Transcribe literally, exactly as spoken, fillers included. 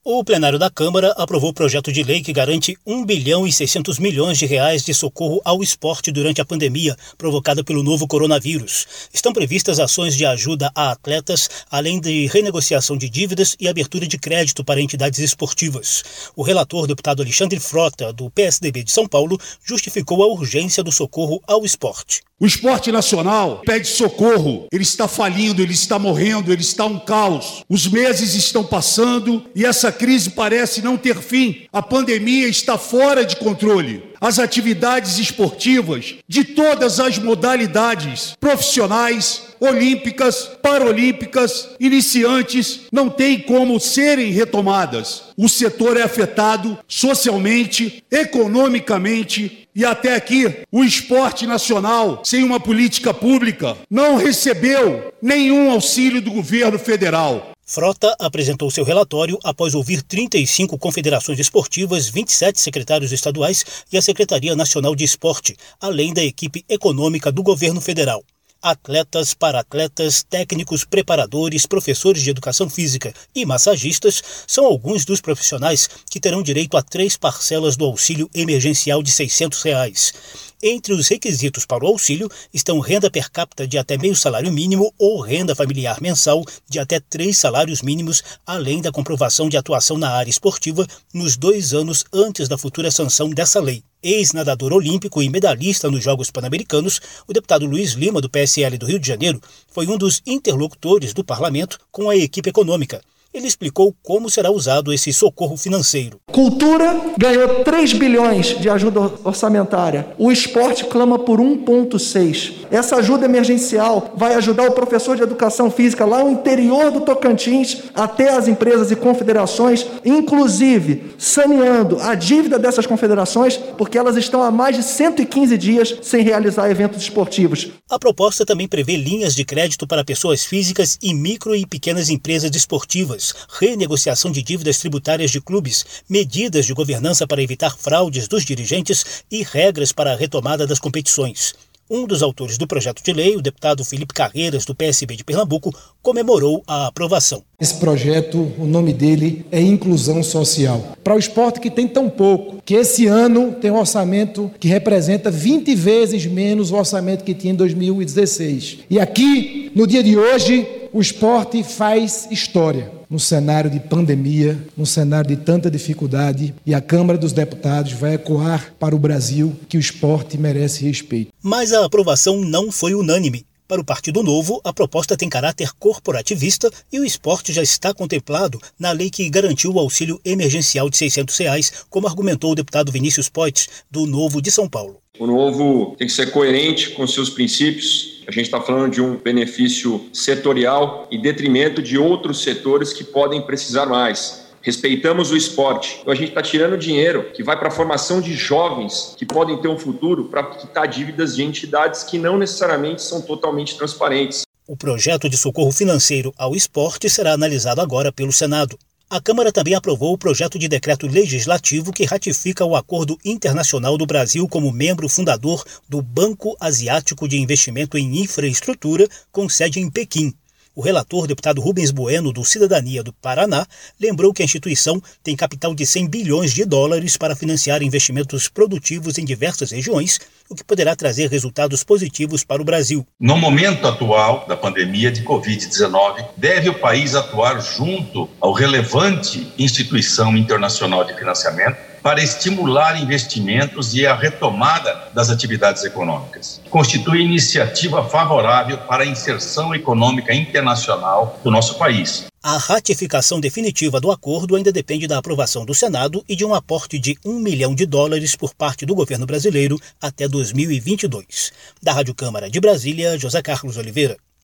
O plenário da Câmara aprovou o projeto de lei que garante um bilhão e seiscentos milhões de reais de socorro ao esporte durante a pandemia provocada pelo novo coronavírus. Estão previstas ações de ajuda a atletas, além de renegociação de dívidas e abertura de crédito para entidades esportivas. O relator, deputado Alexandre Frota, do P S D B de São Paulo, justificou a urgência do socorro ao esporte. O esporte nacional pede socorro, ele está falindo, ele está morrendo, ele está um caos. Os meses estão passando e essa crise parece não ter fim. A pandemia está fora de controle. As atividades esportivas de todas as modalidades, profissionais, olímpicas, paralímpicas, iniciantes, não têm como serem retomadas. O setor é afetado socialmente, economicamente e até aqui o esporte nacional, sem uma política pública, não recebeu nenhum auxílio do governo federal. Frota apresentou seu relatório após ouvir trinta e cinco confederações esportivas, vinte e sete secretários estaduais e a Secretaria Nacional de Esporte, além da equipe econômica do governo federal. Atletas, para-atletas, técnicos, preparadores, professores de educação física e massagistas são alguns dos profissionais que terão direito a três parcelas do auxílio emergencial de seiscentos reais. Entre os requisitos para o auxílio estão renda per capita de até meio salário mínimo ou renda familiar mensal de até três salários mínimos, além da comprovação de atuação na área esportiva nos dois anos antes da futura sanção dessa lei. Ex-nadador olímpico e medalhista nos Jogos Pan-Americanos, o deputado Luiz Lima, do P S L do Rio de Janeiro, foi um dos interlocutores do parlamento com a equipe econômica. Ele explicou como será usado esse socorro financeiro. Cultura ganhou três bilhões de ajuda orçamentária. O esporte clama por um vírgula seis. Essa ajuda emergencial vai ajudar o professor de educação física lá no interior do Tocantins até as empresas e confederações, inclusive saneando a dívida dessas confederações, porque elas estão há mais de cento e quinze dias sem realizar eventos esportivos. A proposta também prevê linhas de crédito para pessoas físicas e micro e pequenas empresas esportivas, renegociação de dívidas tributárias de clubes, medidas de governança para evitar fraudes dos dirigentes e regras para a retomada das competições. Um dos autores do projeto de lei, o deputado Felipe Carreiras, do P S B de Pernambuco, comemorou a aprovação. Esse projeto, o nome dele é Inclusão Social. Para o esporte que tem tão pouco, que esse ano tem um orçamento que representa vinte vezes menos o orçamento que tinha em dois mil e dezesseis. E aqui, no dia de hoje, o esporte faz história. No cenário de pandemia, no cenário de tanta dificuldade, e a Câmara dos Deputados vai ecoar para o Brasil que o esporte merece respeito. Mas a aprovação não foi unânime. Para o Partido Novo, a proposta tem caráter corporativista e o esporte já está contemplado na lei que garantiu o auxílio emergencial de seiscentos reais, como argumentou o deputado Vinícius Poit, do Novo de São Paulo. O Novo tem que ser coerente com seus princípios. A gente está falando de um benefício setorial em detrimento de outros setores que podem precisar mais. Respeitamos o esporte. Então a gente está tirando dinheiro que vai para a formação de jovens que podem ter um futuro para quitar dívidas de entidades que não necessariamente são totalmente transparentes. O projeto de socorro financeiro ao esporte será analisado agora pelo Senado. A Câmara também aprovou o projeto de decreto legislativo que ratifica o Acordo Internacional do Brasil como membro fundador do Banco Asiático de Investimento em Infraestrutura, com sede em Pequim. O relator, deputado Rubens Bueno, do Cidadania do Paraná, lembrou que a instituição tem capital de cem bilhões de dólares para financiar investimentos produtivos em diversas regiões, o que poderá trazer resultados positivos para o Brasil. No momento atual da pandemia de covid dezenove, deve o país atuar junto ao relevante instituição internacional de financiamento para estimular investimentos e a retomada das atividades econômicas. Constitui iniciativa favorável para a inserção econômica internacional do nosso país. A ratificação definitiva do acordo ainda depende da aprovação do Senado e de um aporte de um milhão de dólares por parte do governo brasileiro até dois mil e vinte e dois. Da Rádio Câmara de Brasília, José Carlos Oliveira.